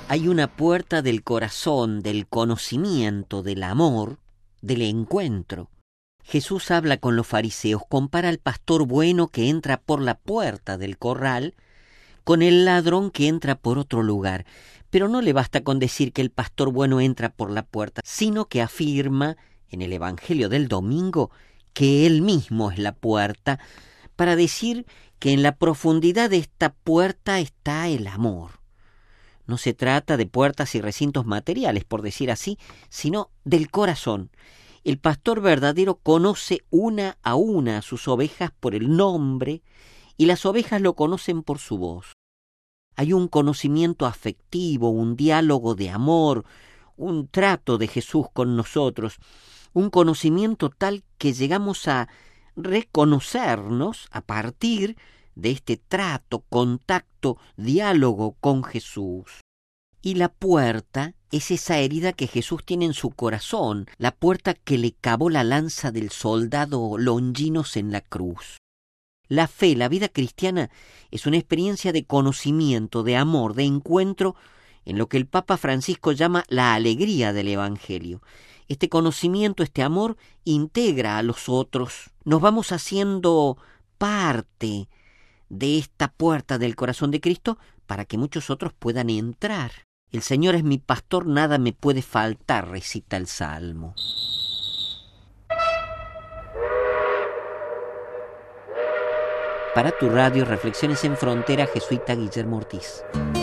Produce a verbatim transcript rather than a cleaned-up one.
Hay una puerta del corazón, del conocimiento, del amor, del encuentro. Jesús habla con los fariseos, compara al pastor bueno que entra por la puerta del corral con el ladrón que entra por otro lugar. Pero no le basta con decir que el pastor bueno entra por la puerta, sino que afirma en el Evangelio del domingo que él mismo es la puerta, para decir que en la profundidad de esta puerta está el amor. No se trata de puertas y recintos materiales, por decir así, sino del corazón. El pastor verdadero conoce una a una a sus ovejas por el nombre y las ovejas lo conocen por su voz. Hay un conocimiento afectivo, un diálogo de amor, un trato de Jesús con nosotros, un conocimiento tal que llegamos a reconocernos a partir de este trato, contacto, diálogo con Jesús. Y la puerta es esa herida que Jesús tiene en su corazón, la puerta que le cavó la lanza del soldado Longinos en la cruz. La fe, la vida cristiana, es una experiencia de conocimiento, de amor, de encuentro en lo que el Papa Francisco llama la alegría del Evangelio. Este conocimiento, este amor, integra a los otros. Nos vamos haciendo parte de esta puerta del corazón de Cristo para que muchos otros puedan entrar. El Señor es mi pastor, nada me puede faltar, recita el Salmo. Para tu radio, Reflexiones en Frontera, jesuita Guillermo Ortiz.